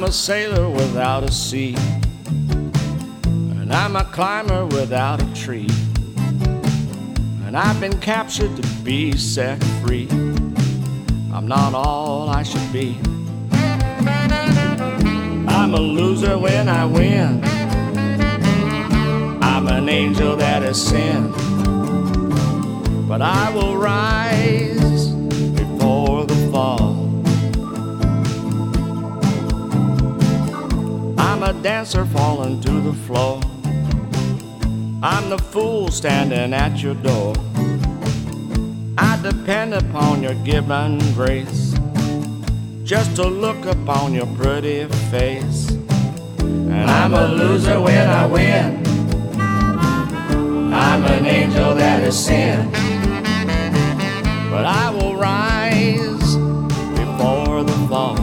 a sailor without a sea, and I'm a climber without a tree, and I've been captured to be set free. I'm not all I should be. I'm a loser when I win. I'm an angel that has sinned, but I will rise before the fall. I'm a dancer falling to the floor. I'm the fool standing at your door. I depend upon your given grace, just to look upon your pretty face. And I'm a loser when I win. I'm an angel that has sinned, but I will rise before the fall.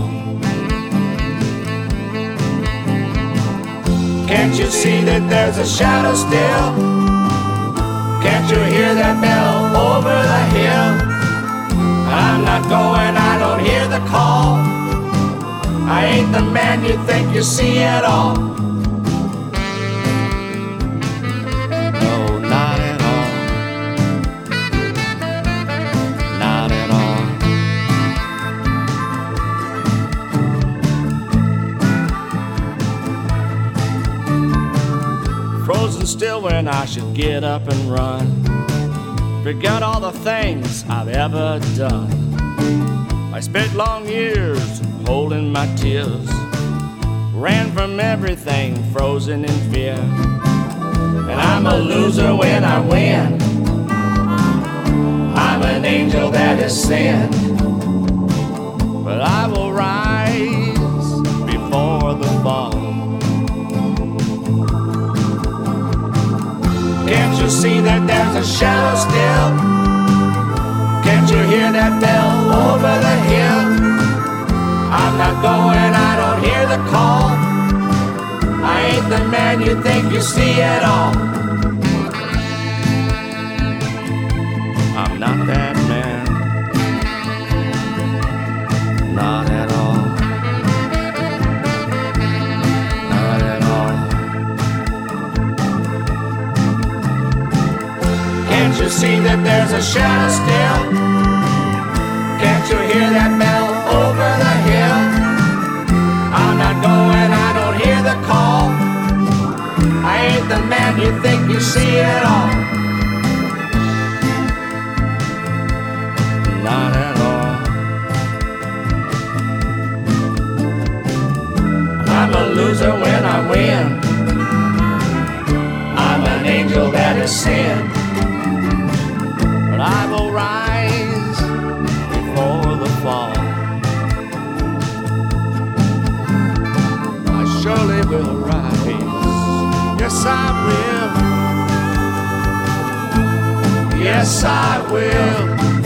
Can't you see that there's a shadow still? Can't you hear that bell over the hill? I'm not going, I don't hear the call. I ain't the man you think you see at all. No, not at all. Not at all. Frozen still when I should get up and run. Forget all the things I've ever done. I spent long years holding my tears, ran from everything frozen in fear. And I'm a loser when I win. I'm an angel that has sinned, but I will rise before the fall. Can't you see that there's a shadow still? Can't you hear that bell over the hill? I'm not going, I don't hear the call. I ain't the man you think you see at all. I'm not that man. Not at all. Not at all. Can't you see that there's a shadow still? Can't you hear that bell over the hill? I'm not going, I don't hear the call. I ain't the man you think you see at all. Not at all. I'm a loser when I win. I'm an angel that has sinned, but I will rise before the fall. I surely will rise. Yes, I will. Yes, I will.